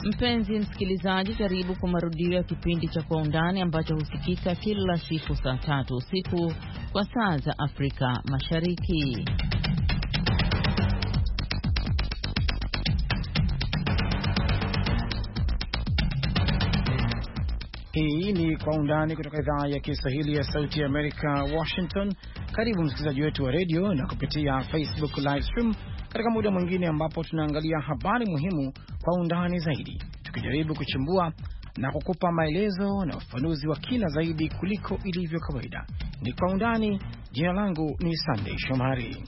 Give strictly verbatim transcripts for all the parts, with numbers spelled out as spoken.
Mpenzi msikilizaji, karibu kwa marudio ya kipindi cha Kwa Undani ambacho husikika kila siku saa tatu usiku kwa saa za Afrika Mashariki. Hii ni Kwa Undani kutoka idhaa ya Kiswahili ya Sauti ya Amerika, Washington. Karibu msikilizaji wetu wa radio na kupitia Facebook live stream katika muda mwingine ambapo tunaangalia habari muhimu kwa undani zaidi, tukijaribu kuchimbua na kukupa maelezo na ufafanuzi wa kina zaidi kuliko ilivyo kawaida. Ni Kwa Undani. Jina langu ni Sunday Shomari.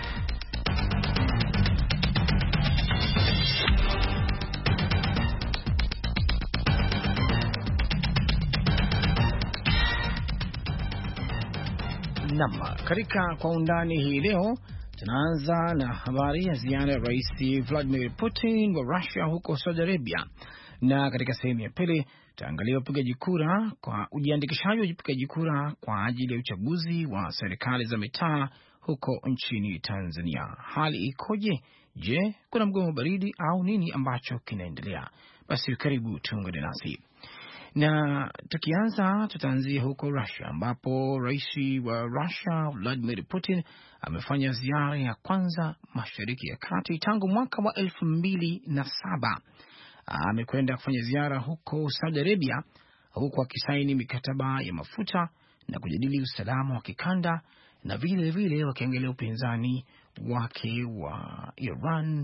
Nama, katika Kwa Undani hii leo tunaanza na habari ya ziara ya Rais Vladimir Putin wa Russia huko Saudi Arabia, na katika sehemu ya pili tutaangalia upigaji kura kwa ujiandikishaji wa upigaji kura kwa ajili ya uchaguzi wa serikali za mitaa huko nchini Tanzania. Hali ikoje? Je, kuna mgomo baridi au nini ambacho kinaendelea? Basi karibu tuungane nasi. Na tukianza tutaanzia huko Russia ambapo rais wa Russia Vladimir Putin amefanya ziara ya kwanza Mashariki ya Kati tangu mwaka wa elfu mbili na saba. Amekwenda kufanya ziara huko Saudi Arabia huko akisaini mikataba ya mafuta na kujadili usalama wa kikanda na vile vile wakiangalia upinzani wake wa Iran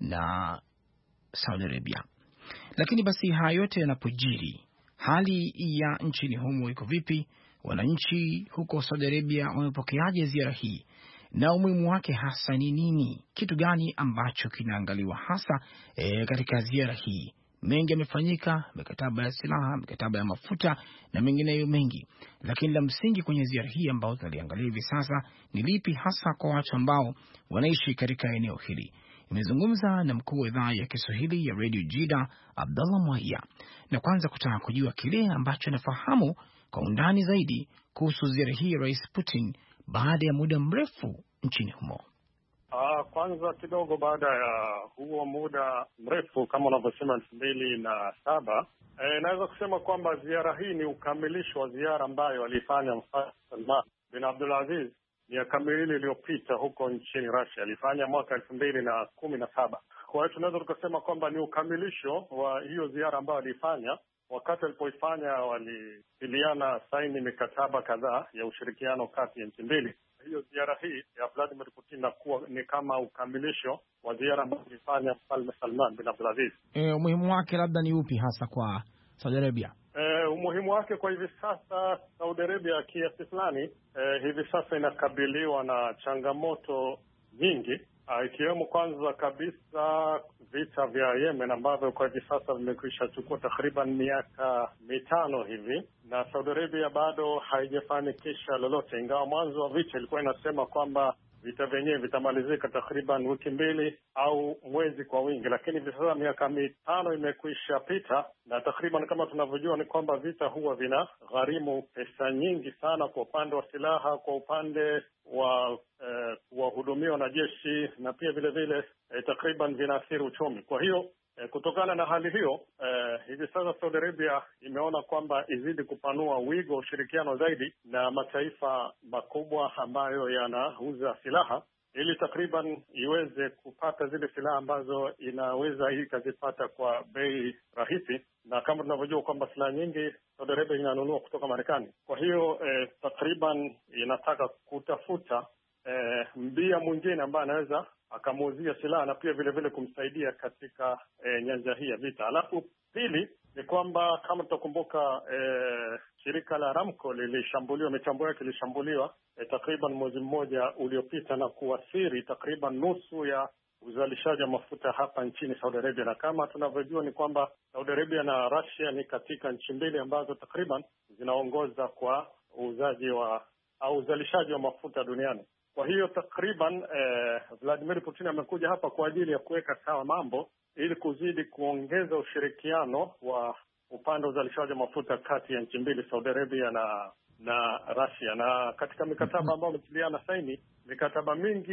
na Saudi Arabia. Lakini basi haya yote yanapojiri, hali ya nchini humo iko vipi? Wananchi huko Saudi Arabia wamepokeaje ziara hii? Na umuhimu wake hasa ni nini? Kitu gani ambacho kinaangaliwa hasa e, katika ziara hii? Mengi yamefanyika, mikataba ya silaha, mikataba ya mafuta na mengineyo mengi. Lakini la msingi kwenye ziara hii ambao tunaliangalia hivi sasa ni lipi hasa kwa watu ambao wanaishi katika eneo hili? Nimezungumza na mkuu wa idhaa ya Kiswahili ya Radio Jida, Abdallah Mwaiya, na kwanza kutaka kujua kile ambacho nafahamu kwa undani zaidi kuhusu ziara hii ya Rais Putin baada ya muda mrefu nchini humo. Uh, kwanza kidogo baada ya huo muda mrefu kama unavyosema elfu mbili na saba, eh, naweza kusema kwamba ziara hii ni ukamilisho wa ziara ambayo alifanya Mfalme Salman bin Abdulaziz miaka miwili iliyopita huko nchini Russia. Alifanya mwaka elfu mbili na kumi na saba. Kwa hiyo tunaweza tukasema kwamba ni ukamilisho wa hiyo ziara ambayo alifanya. Wakati alipoifanya walitiliana saini mikataba kadhaa ya ushirikiano kati ya nchi mbili. Hiyo ziara hii ya Vladimir Putin nakuwa ni kama ukamilisho wa ziara ambayo alifanya Mfalme Salman bin Abdulaziz. E, umuhimu wake labda ni upi hasa kwa Saudi Arabia? E, umuhimu wake kwa hivi sasa Saudi Arabia kiasi fulani e, hivi sasa inakabiliwa na changamoto nyingi, ikiwemo kwanza kabisa vita vya Yemen ambavyo kwa hivi sasa vimekwisha chukua takriban miaka mitano hivi, na Saudi Arabia bado haijafanikisha lolote, ingawa mwanzo wa vita ilikuwa inasema kwamba vita vyenyewe vitamalizika takriban wiki mbili au mwezi kwa wingi, lakini hivi sasa miaka mitano imekwisha pita, na takriban kama tunavyojua ni kwamba vita huwa vina gharimu pesa nyingi sana kwa upande wa silaha, kwa upande wa eh, wahudumia wanajeshi, na pia vile vile eh, takriban vinaathiri uchumi. Kwa hiyo eh, kutokana na hali hiyo eh, hivi sasa Saudi Arabia imeona kwamba izidi kupanua wigo wa ushirikiano zaidi na mataifa makubwa ambayo yanauza silaha, ili takriban iweze kupata zile silaha ambazo inaweza hii kazipata kwa bei rahisi, na kama tunavyojua kwamba silaha nyingi Saudi Arabia inanunua kutoka Marekani. Kwa hiyo eh, takriban inataka kutafuta eh, mbia mwingine ambaye anaweza akamuuzia silaha na pia vile vile kumsaidia katika eh, nyanja hii ya vita. Alafu pili ni kwamba kama tutakumbuka eh, shirika la Aramco lilishambuliwa, mitambo yake ilishambuliwa eh, takriban mwezi mmoja uliopita na kuathiri takriban nusu ya uzalishaji wa mafuta hapa nchini Saudi Arabia. Na kama tunavyojua ni kwamba Saudi Arabia na Russia ni katika nchi mbili ambazo takriban zinaongoza kwa uuzaji wa au uzalishaji wa mafuta duniani. Kwa hiyo takriban eh, Vladimir Putin amekuja hapa kwa ajili ya kuweka sawa mambo ili kuzidi kuongeza ushirikiano wa upande wa uzalishaji wa mafuta kati ya nchi mbili, Saudi Arabia na na Russia. Na katika mikataba ambayo wametiliana saini, mikataba mingi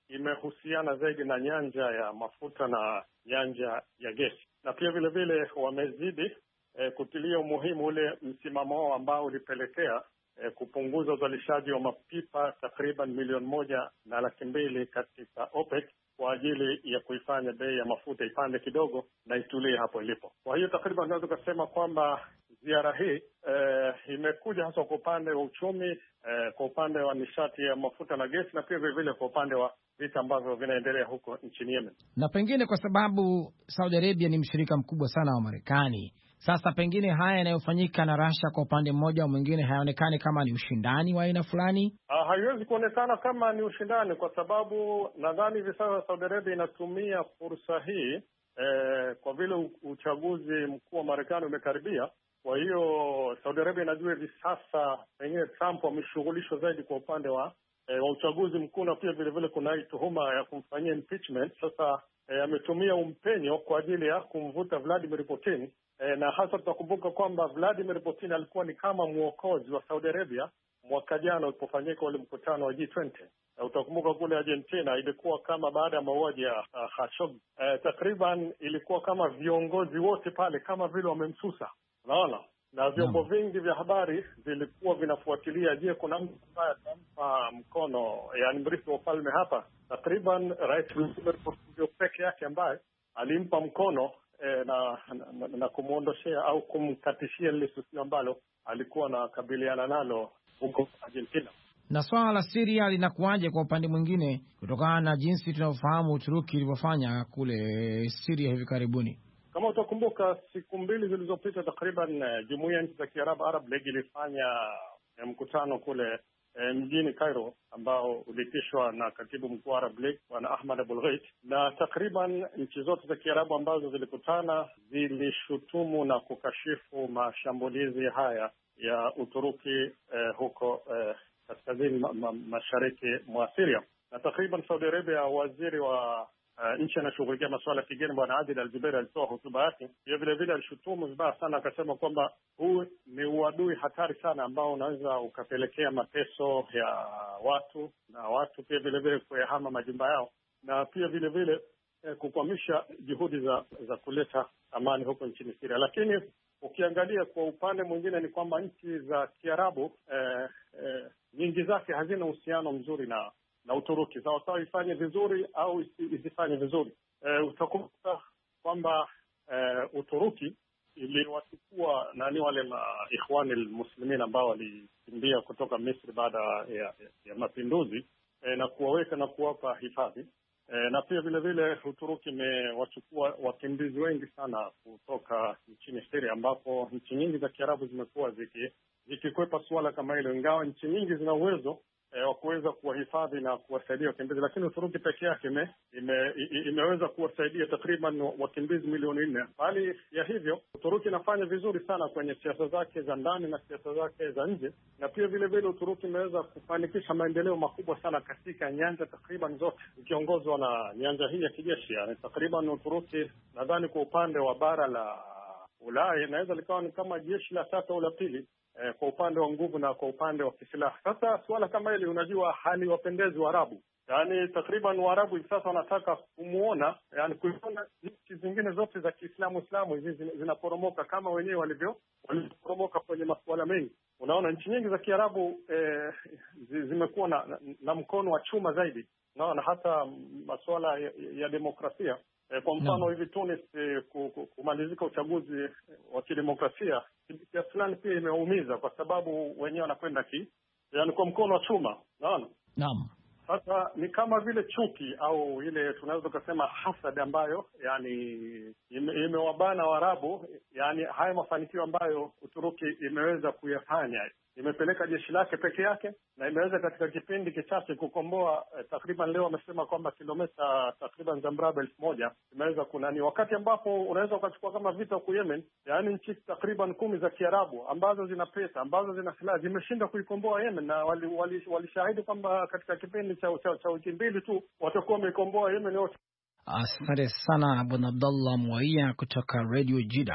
imehusiana zaidi na nyanja ya mafuta na nyanja ya gesi, na pia vile vile wamezidi eh, kutilia umuhimu ule msimamo wao ambao ulipelekea eh, kupunguza uzalishaji wa mapipa takriban milioni moja na laki mbili katika OPEC kwa ajili ya kuifanya bei ya mafuta ipande kidogo na itulie hapo ilipo. Kwa hiyo takriban naweza kusema kwamba ziara hii eh, imekuja hasa kwa upande wa uchumi, eh, kwa upande wa nishati ya mafuta na gesi, na pia vile vile kwa upande wa vita ambavyo vinaendelea huko nchini Yemen. Na pengine kwa sababu Saudi Arabia ni mshirika mkubwa sana wa Marekani, sasa pengine haya yanayofanyika na Russia kwa upande mmoja au mwingine hayaonekani kama ni ushindani wa aina fulani? Ah, haiwezi kuonekana kama ni ushindani, kwa sababu nadhani hivi sasa Saudi Arabia inatumia fursa hii eh, kwa vile uchaguzi mkuu wa Marekani umekaribia. Kwa hiyo Saudi Arabia inajua hivi sasa pengine Trump ameshughulishwa zaidi kwa upande wa E, wa uchaguzi mkuu, na pia vile vile kuna hii tuhuma ya kumfanyia impeachment. Sasa e, ametumia umpenyo kwa ajili ya kumvuta Vladimir Putin, e, na hasa tutakumbuka kwamba Vladimir Putin alikuwa ni kama mwokozi wa Saudi Arabia mwaka jana ulipofanyika ule mkutano wa G twenty. E, utakumbuka kule Argentina ilikuwa kama baada ya mauaji ya uh, Khashoggi, e, takriban ilikuwa kama viongozi wote pale kama vile wamemsusa, unaona, na vyombo vingi vya habari vilikuwa vinafuatilia, je, kuna mtu ambaye atampa mkono, yani mrithi wa ufalme hapa. Takriban Rais Vladimir Putin peke yake ambaye alimpa mkono eh, na, na, na kumwondoshea au kumkatishia lile suala ambalo alikuwa anakabiliana nalo huko Argentina. Na swala la Syria linakuaje kwa upande mwingine, kutokana na jinsi tunavyofahamu Uturuki ilivyofanya kule Syria hivi karibuni? Kama utakumbuka siku mbili zilizopita takriban uh, Jumuiya ya Nchi za Kiarabu Arab League ilifanya uh, mkutano kule uh, mjini Cairo ambao uliitishwa na Katibu Mkuu wa Arab League Bwana Ahmad Abul Gheit, na takriban nchi zote za Kiarabu ambazo zilikutana zilishutumu na kukashifu mashambulizi haya ya Uturuki uh, huko uh, kaskazini ma ma mashariki mwa Syria. Na takriban Saudi Arabia, waziri wa Uh, nchi anashughulikia masuala ya kigeni Bwana Adil Al-Jubeir alitoa hotuba yake. Pia vile vile alishutumu vibaya sana, akasema kwamba huu ni uadui hatari sana ambao unaweza ukapelekea mateso ya watu na watu pia vile vile kuyahama majumba yao, na pia vile vile eh, kukwamisha juhudi za za kuleta amani huko nchini Syria. Lakini ukiangalia kwa upande mwingine ni kwamba nchi za Kiarabu eh, eh, nyingi zake hazina uhusiano mzuri na na Uturuki, sawa sawa ifanye vizuri au isifanye vizuri. E, utakumbuka kwamba e, Uturuki iliwachukua nani wale ma ikhwani almuslimin ambao walikimbia kutoka Misri baada ya, ya, ya mapinduzi e, na kuwaweka na kuwapa hifadhi e, na pia vile vile Uturuki imewachukua wakimbizi wengi sana kutoka nchini Syria, ambapo nchi nyingi za Kiarabu zimekuwa ziki zikikwepa suala kama hilo, ingawa nchi nyingi zina uwezo E, wa kuweza kuwahifadhi na kuwasaidia wakimbizi, lakini Uturuki peke yake ime, ime, imeweza kuwasaidia takriban wakimbizi milioni nne. Bali ya hivyo Uturuki inafanya vizuri sana kwenye siasa zake za ndani na siasa zake za nje, na pia vile vile Uturuki imeweza kufanikisha maendeleo makubwa sana katika nyanja takriban zote ikiongozwa na nyanja hii ya kijeshi. Yani takriban Uturuki nadhani kwa upande wa bara la Ulaya inaweza likawa ni kama jeshi la tatu au la pili Eh, kwa upande wa nguvu na kwa upande wa kisilaha. Sasa suala kama hili, unajua, haliwapendezi Waarabu. Yaani takriban Waarabu hivi sasa wanataka kumuona, yani kuiona nchi zingine zote za Kiislamu Islamu hizi zinaporomoka kama wenyewe walivyo waliporomoka kwenye masuala mengi. Unaona nchi nyingi za Kiarabu eh, zimekuwa na, na, na mkono wa chuma zaidi. Unaona hata masuala ya, ya demokrasia. E, kwa mfano no. hivi Tunis e, kumalizika uchaguzi wa kidemokrasia kiasi fulani pia imeumiza, kwa sababu wenyewe wanakwenda ki yani kwa mkono wa chuma, naona naam. Sasa ni kama vile chuki au ile tunaweza kusema hasad ambayo yani imewabana ime Waarabu. Yani haya mafanikio ambayo Uturuki imeweza kuyafanya, imepeleka jeshi lake peke yake na imeweza katika kipindi kichache kukomboa eh, takriban leo wamesema kwamba kilomita takriban za mraba elfu moja imeweza kunani, wakati ambapo unaweza ukachukua kama vita huko Yemen, yani nchi takriban kumi za Kiarabu ambazo zina pesa ambazo zina silaha zimeshinda kuikomboa Yemen, na walishahidi wali, wali kwamba katika kipindi cha cha, cha wiki mbili tu watakuwa wameikomboa Yemen yote. Asante sana Bwana Abdallah Mwaiya kutoka Radio Jida.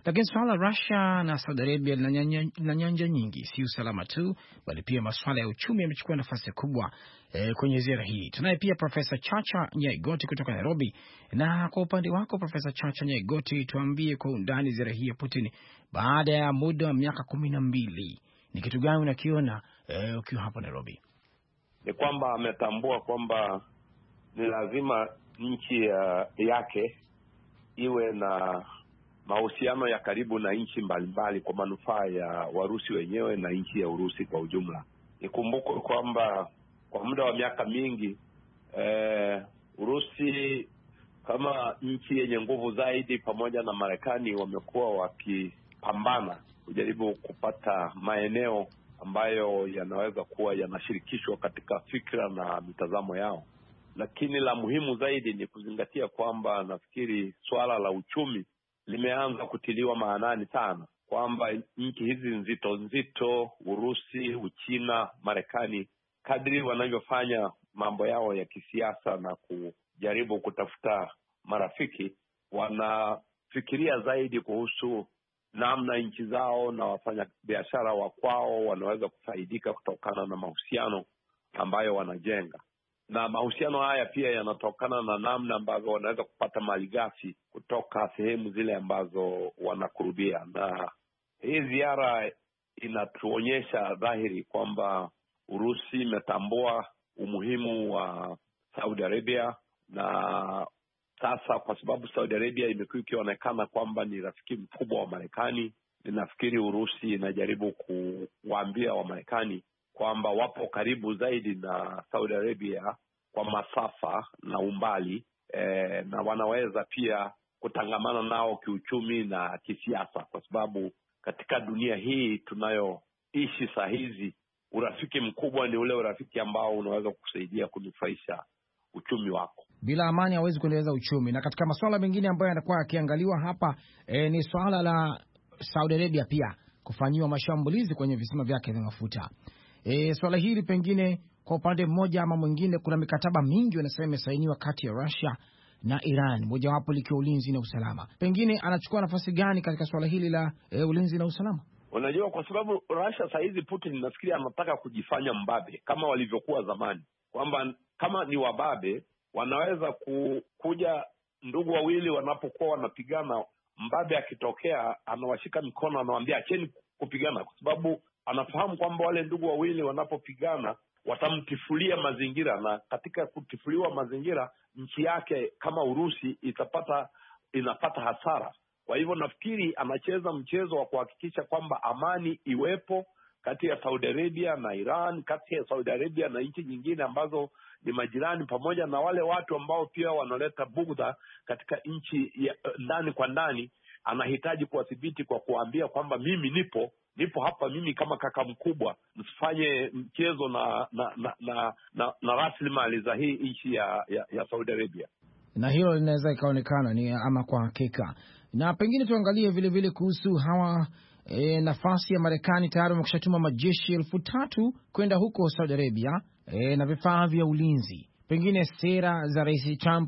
Lakini swala la Russia na Saudi Arabia lina nyanja nyingi, si usalama tu, bali pia masuala ya uchumi yamechukua nafasi kubwa eh, kwenye ziara hii. Tunaye pia Profesa Chacha Nyaigoti kutoka Nairobi. Na kwa upande wako Profesa Chacha Nyaigoti, tuambie kwa undani ziara hii ya Putin baada ya muda wa miaka kumi na mbili, ni kitu gani unakiona eh, ukiwa hapo Nairobi? Ni kwamba ametambua kwamba ni lazima nchi ya, yake iwe na mahusiano ya karibu na nchi mbalimbali kwa manufaa ya Warusi wenyewe na nchi ya Urusi kwa ujumla. Ikumbukwe kwamba kwa muda wa miaka mingi eh, Urusi kama nchi yenye nguvu zaidi pamoja na Marekani wamekuwa wakipambana kujaribu kupata maeneo ambayo yanaweza kuwa yanashirikishwa katika fikra na mitazamo yao. Lakini la muhimu zaidi ni kuzingatia kwamba nafikiri swala la uchumi limeanza kutiliwa maanani sana, kwamba nchi hizi nzito nzito, Urusi, Uchina, Marekani, kadri wanavyofanya mambo yao ya kisiasa na kujaribu kutafuta marafiki, wanafikiria zaidi kuhusu namna nchi zao na wafanya biashara wa kwao wanaweza kufaidika kutokana na mahusiano ambayo wanajenga. Na mahusiano haya pia yanatokana na namna ambavyo wanaweza kupata malighafi kutoka sehemu zile ambazo wanakurubia. Na hii ziara inatuonyesha dhahiri kwamba Urusi imetambua umuhimu wa Saudi Arabia, na sasa kwa sababu Saudi Arabia imekuwa ikionekana kwamba ni rafiki mkubwa wa Marekani, ninafikiri Urusi inajaribu kuwaambia wa Marekani kwamba wapo karibu zaidi na Saudi Arabia kwa masafa na umbali eh, na wanaweza pia kutangamana nao kiuchumi na kisiasa, kwa sababu katika dunia hii tunayoishi saa hizi urafiki mkubwa ni ule urafiki ambao unaweza kusaidia kunufaisha uchumi wako. Bila amani hawezi kuendeleza uchumi. Na katika masuala mengine ambayo yanakuwa yakiangaliwa hapa e, ni swala la Saudi Arabia pia kufanyiwa mashambulizi kwenye visima vyake vya mafuta. E, swala hili pengine kwa upande mmoja ama mwingine, kuna mikataba mingi wanasema imesainiwa kati ya Russia na Iran, mojawapo likiwa ulinzi na usalama. Pengine anachukua nafasi gani katika swala hili la e, ulinzi na usalama? Unajua, kwa sababu Russia saa hizi Putin nafikiri anataka kujifanya mbabe kama walivyokuwa zamani, kwamba kama ni wababe wanaweza ku, kuja ndugu wawili wanapokuwa wanapigana, mbabe akitokea anawashika mikono anawaambia acheni kupigana, kwa sababu anafahamu kwamba wale ndugu wawili wanapopigana watamtifulia mazingira, na katika kutifuliwa mazingira nchi yake kama Urusi itapata inapata hasara. Kwa hivyo nafikiri anacheza mchezo wa kuhakikisha kwamba amani iwepo kati ya Saudi Arabia na Iran, kati ya Saudi Arabia na nchi nyingine ambazo ni majirani, pamoja na wale watu ambao pia wanaleta bugdha katika nchi ndani kwa ndani. Anahitaji kuwadhibiti kwa kuambia kwamba mimi nipo nipo hapa, mimi kama kaka mkubwa, msifanye mchezo na na na na, na, na rasilimali za hii nchi ya, ya ya Saudi Arabia. Na hilo linaweza ikaonekana ni ama kwa hakika. Na pengine tuangalie vile vile kuhusu hawa e, nafasi ya Marekani. Tayari wamekwishatuma majeshi elfu tatu kwenda huko Saudi Arabia e, na vifaa vya ulinzi. Pengine sera za Rais Trump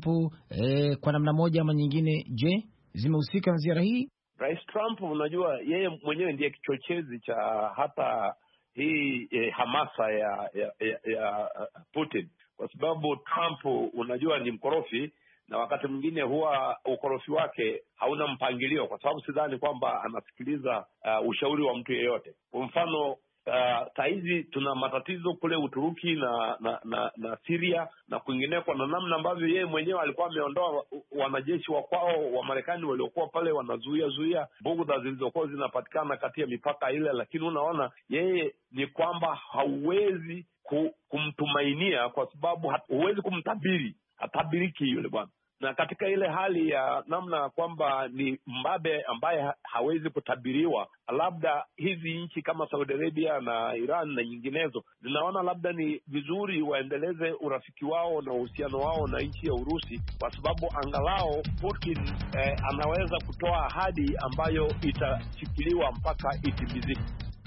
e, kwa namna moja ama nyingine, je, zimehusika na ziara hii? Rais Trump, unajua yeye mwenyewe ndiye kichochezi cha hata hii eh, hamasa ya ya, ya ya Putin, kwa sababu Trump unajua ni mkorofi, na wakati mwingine huwa ukorofi wake hauna mpangilio, kwa sababu sidhani kwamba anasikiliza uh, ushauri wa mtu yeyote. Kwa mfano Uh, saizi tuna matatizo kule Uturuki na na na, na Syria na kwingineko, na namna ambavyo yeye mwenyewe alikuwa ameondoa wanajeshi wa kwao wa Marekani waliokuwa pale wanazuia zuia bugdha zilizokuwa zinapatikana kati ya mipaka ile. Lakini unaona yeye ni kwamba hauwezi kumtumainia, kwa sababu huwezi kumtabiri, hatabiriki yule bwana. Na katika ile hali ya namna kwamba ni mbabe ambaye ha hawezi kutabiriwa, labda hizi nchi kama Saudi Arabia na Iran na nyinginezo zinaona labda ni vizuri waendeleze urafiki wao na uhusiano wao na nchi ya Urusi, kwa sababu angalau Putin eh, anaweza kutoa ahadi ambayo itashikiliwa mpaka itimizike.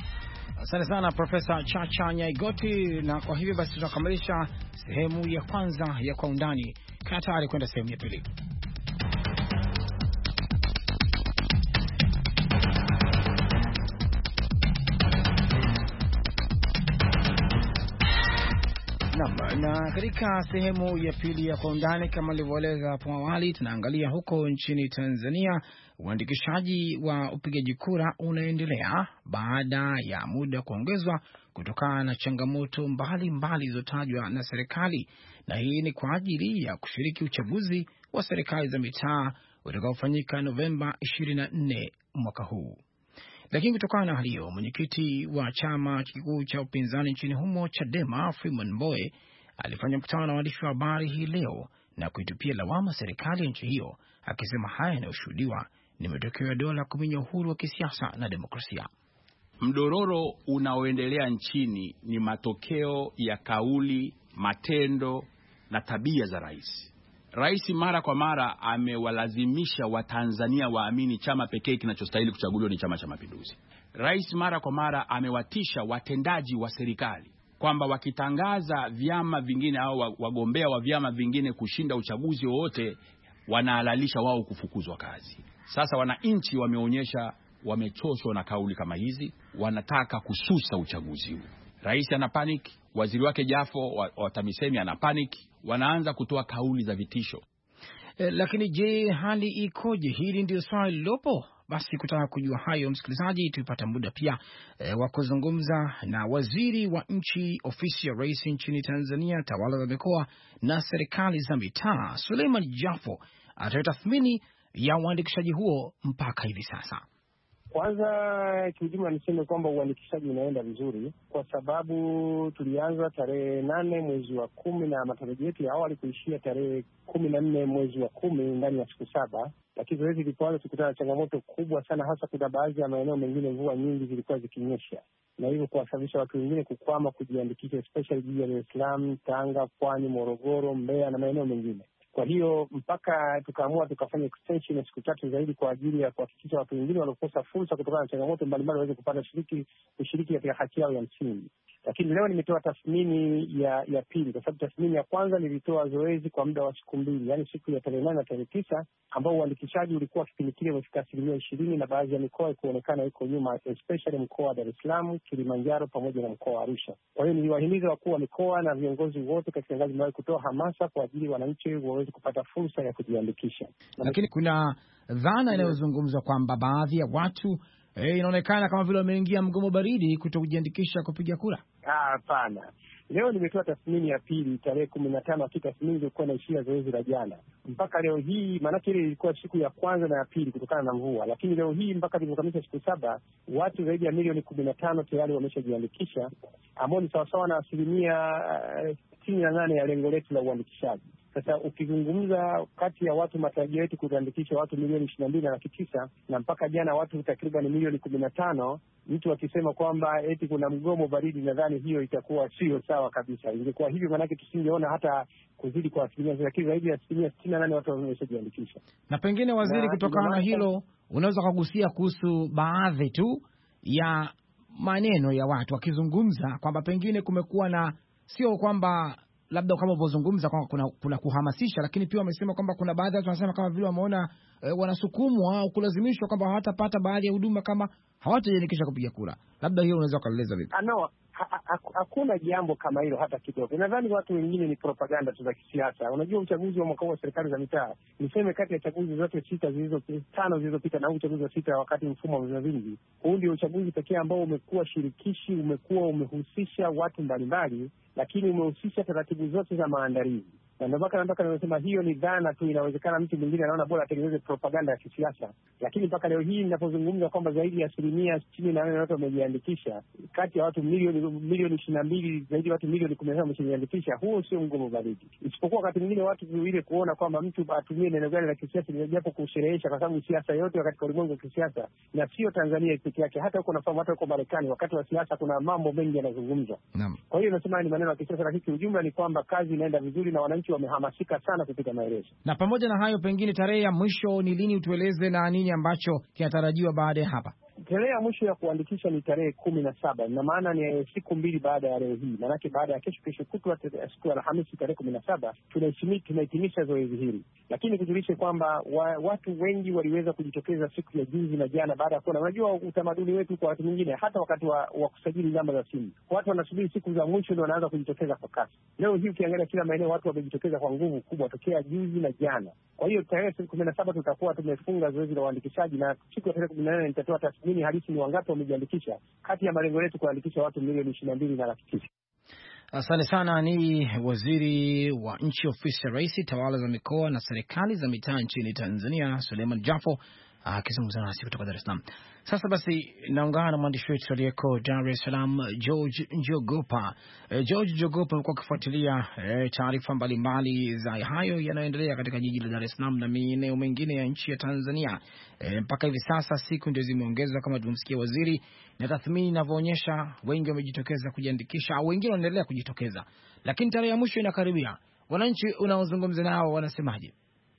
Asante sana Profesa Chacha Nyaigoti, na kwa hivyo basi tunakamilisha sehemu ya kwanza ya Kwa Undani. Kaa tayari kwenda sehemu ya pili. Na katika sehemu ya pili ya Kwa Undani, kama nilivyoeleza hapo awali, tunaangalia huko nchini Tanzania. Uandikishaji wa upigaji kura unaendelea baada ya muda kuongezwa kutokana na changamoto mbalimbali zilizotajwa na serikali, na hii ni kwa ajili ya kushiriki uchaguzi wa serikali za mitaa utakaofanyika Novemba ishirini na nne mwaka huu. Lakini kutokana na hali hiyo, mwenyekiti wa chama kikuu cha upinzani nchini humo Chadema, Freeman Mbowe, alifanya mkutano na waandishi wa habari hii leo na kuitupia lawama serikali ya nchi hiyo, akisema haya yanayoshuhudiwa ni matokeo ya dola kuminya uhuru wa kisiasa na demokrasia. Mdororo unaoendelea nchini ni matokeo ya kauli, matendo na tabia za rais. Rais mara kwa mara amewalazimisha Watanzania waamini chama pekee kinachostahili kuchaguliwa ni Chama cha Mapinduzi. Rais mara kwa mara amewatisha watendaji wa serikali kwamba wakitangaza vyama vingine au wagombea wa vyama vingine kushinda uchaguzi wowote, wanahalalisha wao kufukuzwa kazi. Sasa wananchi wameonyesha wamechoshwa na kauli kama hizi, wanataka kususa uchaguzi huu. Rais ana panic, waziri wake Jafo wa, wa TAMISEMI ana panic, wanaanza kutoa kauli za vitisho. E, lakini je, hali ikoje? Hili ndio swali lilopo. Basi kutaka kujua hayo, msikilizaji, tupata muda pia e, wa kuzungumza na waziri wa nchi ofisi ya rais nchini Tanzania, tawala za mikoa na serikali za mitaa, Suleiman Jafo, atoa tathmini ya uandikishaji huo mpaka hivi sasa. Kwanza kiujumla niseme kwamba uandikishaji unaenda vizuri, kwa sababu tulianza tarehe nane mwezi wa kumi na matarajio yetu ya awali kuishia tarehe kumi na nne mwezi wa kumi ndani ya siku saba. Lakini zoezi lilipoanza tukutana na changamoto kubwa sana, hasa kuna baadhi ya maeneo mengine mvua nyingi zilikuwa zikinyesha, na hivyo kuwasababisha watu wengine kukwama kujiandikisha, especially jiji la Dar es Salaam, Tanga, Pwani, Morogoro, Mbeya na maeneo mengine. Kwa hiyo mpaka tukaamua tukafanya extension ya siku tatu zaidi kwa ajili ya kuhakikisha watu wengine waliokosa fursa kutokana na changamoto mbalimbali waweze kupata shiriki kushiriki katika haki yao ya msingi. Lakini leo nimetoa tathmini ya ya pili, kwa sababu tathmini ya kwanza nilitoa zoezi kwa muda wa siku mbili, yaani siku ya tarehe nane na tarehe tisa, ambao uandikishaji ulikuwa kipindi kile umefika asilimia ishirini na baadhi ya mikoa kuonekana iko nyuma, especially mkoa wa Dar es Salaam, Kilimanjaro pamoja na mkoa wa Arusha. Kwa hiyo niliwahimiza wakuu wa mikoa na viongozi wote katika ngazi mbalimbali kutoa hamasa kwa ajili wananchi waweze kupata fursa ya kujiandikisha. Lakini kuna dhana inayozungumzwa kwamba baadhi ya watu eh, inaonekana kama vile wameingia mgomo baridi kuto kujiandikisha kupiga kura. Hapana. Leo nimetoa tathmini ya pili tarehe kumi na tano, akita tathmini ilikuwa inaishia zoezi la jana. Mpaka leo hii, maanake ile ilikuwa siku ya kwanza na ya pili kutokana na mvua, lakini leo hii mpaka tulikamilisha siku saba, watu zaidi ya milioni kumi na tano tayari wameshajiandikisha, ambao ni sawasawa na asilimia sitini na nane ya lengo letu la uandikishaji. Sasa ukizungumza kati ya watu matarajio yetu kuandikisha watu milioni ishirini na mbili na laki tisa na mpaka jana watu takriban milioni kumi na tano, mtu akisema kwamba eti kuna mgomo baridi, nadhani hiyo itakuwa sio sawa kabisa. Ingekuwa hivyo maanake tusingeona hata kuzidi kwa asilimia, lakini zaidi ya asilimia sitini na nane watu wameshajiandikisha. Na pengine waziri, na kutokana na hilo unaweza kugusia kuhusu baadhi tu ya maneno ya watu wakizungumza kwamba pengine kumekuwa na, sio kwamba labda kama ulivyozungumza kwamba kuna, kuna kuhamasisha, lakini pia wamesema kwamba kuna baadhi ya watu wanasema kama vile wameona e, wanasukumwa au kulazimishwa kwamba hawatapata baadhi ya huduma kama hawatajiandikisha kupiga kura. Labda hiyo unaweza kueleza vipi? No, hakuna jambo kama hilo hata kidogo. Nadhani watu wengine ni propaganda tu za kisiasa. Unajua uchaguzi wa mwaka wa serikali za mitaa, niseme kati ya chaguzi zote sita zilizo tano zilizopita na uchaguzi wa sita wakati mfumo wa vyama vingi, huu ndio uchaguzi pekee ambao umekuwa shirikishi, umekuwa umehusisha watu mbalimbali, lakini umehusisha taratibu zote za maandalizi. Na ndio mpaka nataka nimesema hiyo ni dhana tu. Inawezekana mtu mwingine anaona bora atengeneze propaganda ya kisiasa, lakini mpaka leo hii ninapozungumza kwamba zaidi ya asilimia sitini na nane watu wamejiandikisha, kati ya watu milioni milioni ishirini na mbili, zaidi ya watu milioni kumi na tano wamejiandikisha, huo sio mgomo baridi. Isipokuwa wakati mwingine watu vile kuona kwamba mtu atumie neno gani la kisiasa ni japo kusherehesha, kwa sababu siasa yote katika ulimwengu wa kisiasa, na sio Tanzania pekee yake, hata huko nafahamu hata huko Marekani wakati wa siasa kuna mambo mengi yanazungumzwa. Naam. Kwa hiyo nasema ni maneno ya kisiasa, lakini ujumla ni kwamba kazi inaenda vizuri na wananchi wamehamasika sana kupita maelezo. Na pamoja na hayo, pengine tarehe ya mwisho ni lini? Utueleze na nini ambacho kinatarajiwa baada ya hapa. tarehe ya mwisho ya kuandikisha ni tarehe kumi na saba, na maana ni siku mbili baada ya leo hii. Maanake baada ya kesho, kesho kutwa, siku ya Alhamisi tarehe kumi na saba tunahitimisha zoezi hili. Lakini kujulishe kwamba wa, watu wengi waliweza kujitokeza siku ya juzi na jana baada ya kuona, unajua utamaduni wetu kwa watu wengine, hata wakati wa, wa kusajili namba za simu, watu wanasubiri siku za mwisho ndio wanaanza kujitokeza kwa kasi. Leo hii ukiangalia kila maeneo watu wamejitokeza kwa nguvu kubwa tokea juzi na jana. Kwa hiyo tarehe kumi na saba tutakuwa tumefunga zoezi la uandikishaji, na siku ya tarehe kumi na nane nitatoa tathmini halisi ni wangapi wamejiandikisha kati ya malengo yetu kuandikisha watu milioni ishirini na mbili na laki tisa. Asante sana. Ni waziri wa nchi ofisi ya Rais, tawala za mikoa na serikali za mitaa nchini Tanzania, Suleiman Jafo akizungumza nasi kutoka Dar es Salaam. Sasa basi naungana na mwandishi wetu aliyeko Dar es Salaam, George Njogopa. E, George Njogopa, amekuwa akifuatilia e, taarifa mbalimbali za hayo yanayoendelea katika jiji la Dar es Salaam na maeneo mengine ya nchi ya Tanzania. E, mpaka hivi sasa siku ndio zimeongezwa kama tumsikia waziri, na tathmini inavyoonyesha wengi wamejitokeza kujiandikisha au wengine wanaendelea kujitokeza, lakini tarehe ya mwisho inakaribia. Wananchi unaozungumza nao wanasemaje?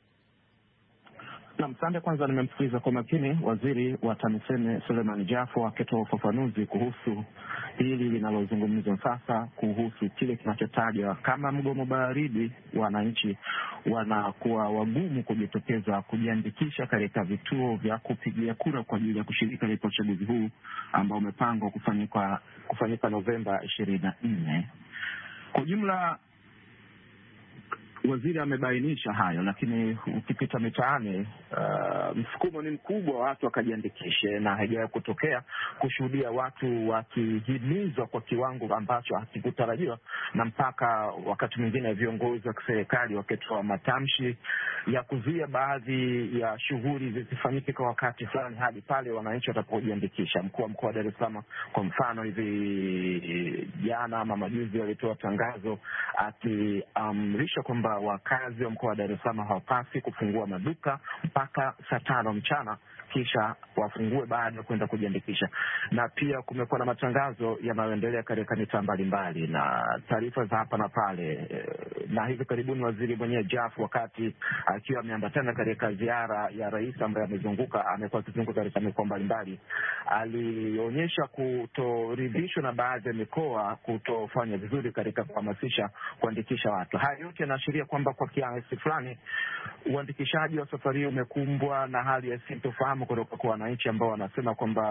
Na msande, kwanza nimemsikiliza kwa makini waziri wa TAMISEMI Suleiman Jafo akitoa ufafanuzi kuhusu hili linalozungumzwa sasa, kuhusu kile kinachotajwa kama mgomo baridi. Wananchi wanakuwa wagumu kujitokeza kujiandikisha katika vituo vya kupigia kura kwa ajili ya kushiriki katika uchaguzi huu ambao umepangwa kufanyika kufanyika Novemba ishirini na nne. Kwa jumla waziri amebainisha hayo, lakini ukipita mitaani uh, msukumo ni mkubwa watu wakajiandikishe, na haijawahi kutokea kushuhudia watu wakihimizwa kwa kiwango ambacho hakikutarajiwa, na mpaka wakati mwingine viongozi wa kiserikali wakitoa matamshi ya kuzuia baadhi ya shughuli zisifanyike kwa wakati fulani hadi pale wananchi watakapojiandikisha. Mkuu wa mkoa wa Dar es Salaam kwa mfano hivi jana ama majuzi walitoa tangazo akiamrisha um, kwamba wakazi wa mkoa wa Dar es Salaam hawapasi kufungua maduka mpaka saa tano mchana kisha wafungue baada ya kwenda kujiandikisha. Na pia kumekuwa na matangazo yanayoendelea katika mitaa mbalimbali na taarifa za hapa na pale. Na hivi karibuni waziri mwenyewe Jafo, wakati akiwa ameambatana katika ziara ya rais ambaye amezunguka amekuwa akizunguka katika mikoa mbalimbali, alionyesha kutoridhishwa na baadhi ya mikoa kutofanya vizuri katika kuhamasisha kuandikisha watu. Haya yote yanaashiria kwamba kwa kiasi fulani uandikishaji wa safari umekumbwa na hali ya sintofahamu kutoka kwa wananchi ambao wanasema kwamba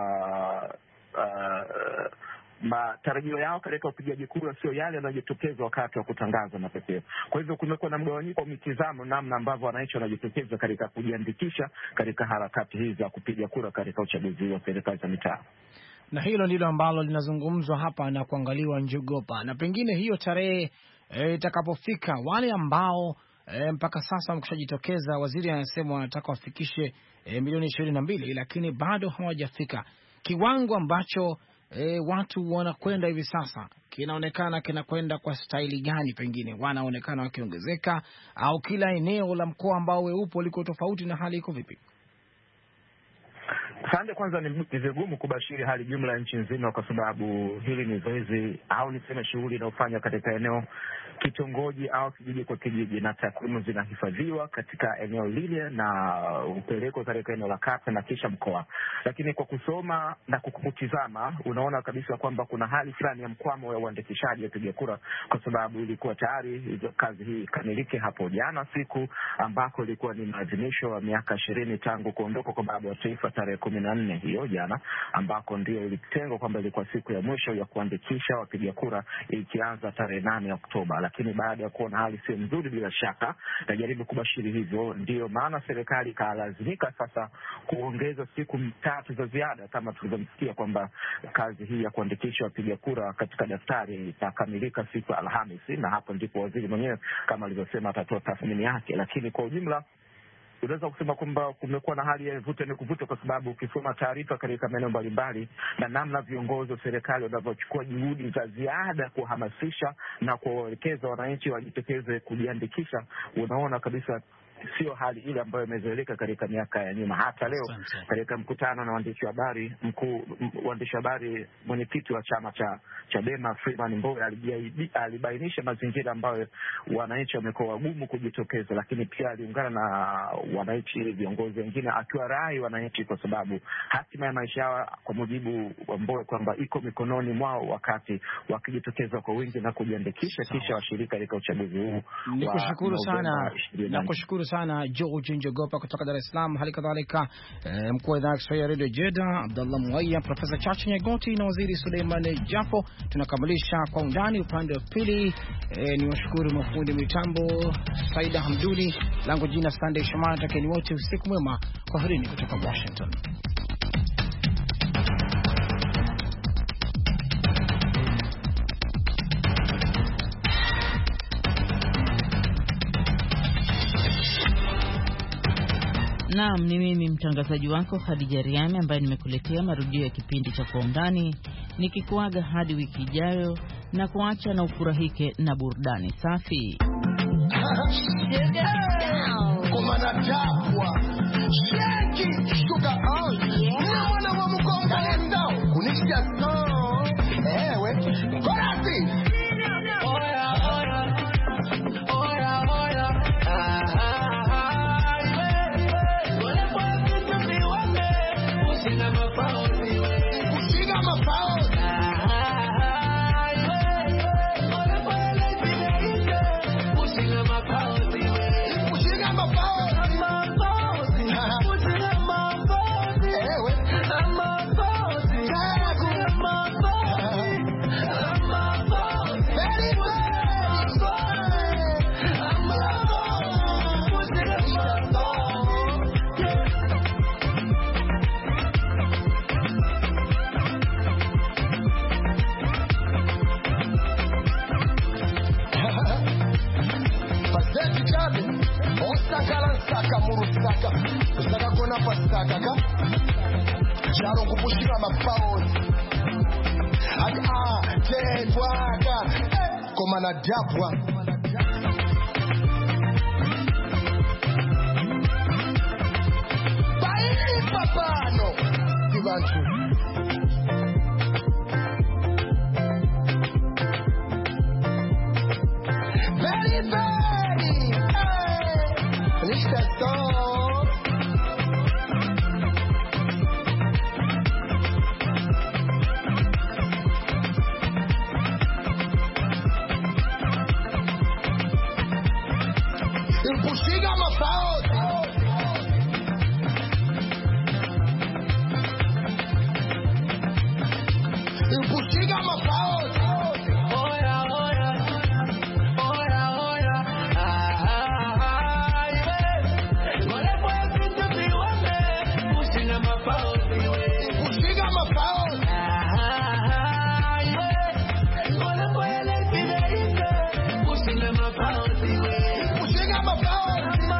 uh, matarajio yao katika upigaji kura sio yale yanayojitokeza wakati wa kutangaza matokeo. Kwa hivyo kumekuwa na mgawanyiko wa mitazamo namna ambavyo wananchi wanajitokeza katika kujiandikisha katika harakati hizi za kupiga kura katika uchaguzi wa serikali za mitaa. Na hilo ndilo ambalo linazungumzwa hapa na kuangaliwa, Njogopa. Na pengine hiyo tarehe itakapofika, e, wale ambao e, mpaka sasa wamekushajitokeza, waziri anasema wanataka wafikishe e, milioni ishirini na mbili, lakini bado hawajafika kiwango ambacho e, watu wanakwenda hivi sasa. Kinaonekana kinakwenda kwa staili gani? Pengine wanaonekana wakiongezeka, au kila eneo la mkoa ambao wewe upo liko tofauti na hali iko vipi? Sande, kwanza ni vigumu kubashiri hali jumla ya nchi nzima kwa sababu hili ni zoezi au niseme shughuli inayofanywa katika eneo kitongoji au kijiji kwa kijiji, na takwimu zinahifadhiwa katika eneo lile na upeleko katika eneo la kata na kisha mkoa. Lakini kwa kusoma na kukutizama unaona kabisa kwamba kuna hali fulani ya mkwamo ya uandikishaji wa piga kura, kwa sababu ilikuwa tayari hizo kazi hii kamilike hapo jana, siku ambako ilikuwa ni maadhimisho ya miaka ishirini tangu kuondoka kwa baba wa taifa tarehe kumi na nne hiyo jana, ambako ndio ilitengwa kwamba ilikuwa siku ya mwisho ya kuandikisha wapiga kura ikianza tarehe nane Oktoba. Lakini baada ya kuona hali sio nzuri, bila shaka najaribu kubashiri hivyo, ndio maana serikali ikalazimika sasa kuongeza siku tatu za ziada, kama tulivyomsikia kwamba kazi hii ya kuandikisha wapiga kura katika daftari itakamilika siku ya Alhamisi, na hapo ndipo waziri mwenyewe kama alivyosema atatoa tathmini yake. Lakini kwa ujumla unaweza kusema kwamba kumekuwa na hali ya vuta ni kuvuta, kwa sababu ukisoma taarifa katika maeneo mbalimbali na namna viongozi wa serikali wanavyochukua juhudi za ziada kuhamasisha na kuwaelekeza wananchi wajitokeze kujiandikisha, unaona kabisa sio hali ile ambayo imezoeleka katika miaka ya nyuma. Hata leo katika mkutano na waandishi wa habari, mkuu waandishi wa habari, mwenyekiti wa chama cha Chadema Freeman Mbowe alibainisha mazingira ambayo wananchi wamekuwa wagumu kujitokeza, lakini pia aliungana na wananchi, viongozi wengine, akiwa rai wananchi kwa sababu hatima ya maisha yao kwa mujibu wa Mbowe kwamba iko mikononi mwao wakati wakijitokeza kwa wingi na kujiandikisha kisha washirika katika uchaguzi huu. Nikushukuru sana. Nakushukuru sana George Njogopa kutoka Dar es Salaam, hali kadhalika eh, mkuu wa idhaa ya Kiswahili ya Radio Jeddah Abdallah Mwaya, Profesa Chacha Nyagoti na Waziri Suleiman Jafo. Tunakamilisha kwa undani upande wa pili. Eh, ni washukuru mafundi mitambo Saida Hamduni, langu jina Sunday Shomari, takeni wote usiku mwema. Kwaherini kutoka Washington. Naam, ni mimi mtangazaji wako Khadija Riami ambaye nimekuletea marudio ya kipindi cha Kwa Undani, nikikuaga hadi wiki ijayo na kuacha na ufurahike na burudani safi. Charo kupushika mapaoni aka tetwaka koma na dabwa baini papano divantu very very hey lista to Pushiga mafao Pushiga mafao Oya oya Oya oya Ah Wale kwa kitu biwame Pushiga mafao Pushiga mafao Ah Wale kwa ele kideite Pushiga mafao Pushiga mafao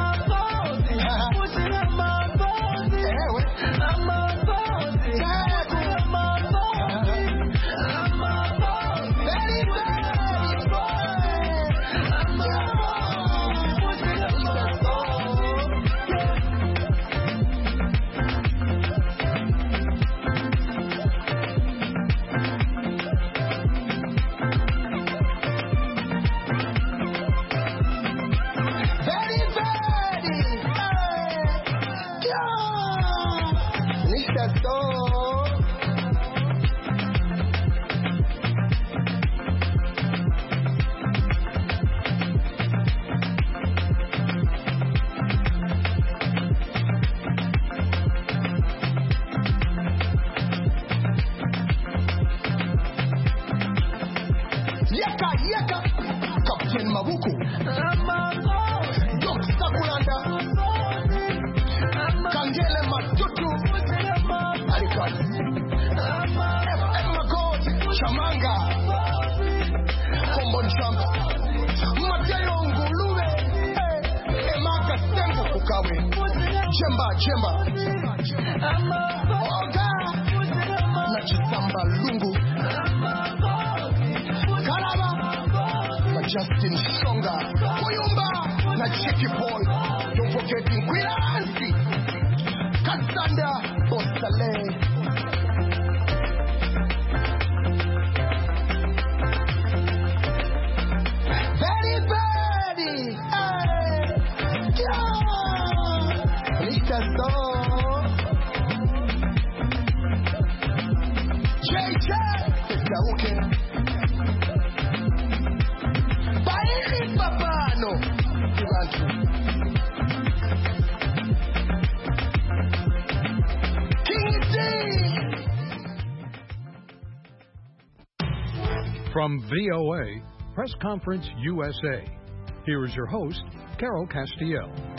Mabuku Dokta Kulanda Kangele Matutu Alikati F M Magoti Chamanga Kombo Nchamba Mateo Ngulube Emaka Sengo Kukawe Jemba Jemba Oga Nachisamba Lungu Kalaba Justin Songa Kuyumba na Chicky Boy. getting quillancy. Cassandra Ostale. Very very, hey, yeah, Rita Stone, J J, it's okay. Baili Papa, no, King D. From V O A, Press Conference U S A. Here is your host, Carol Castiel.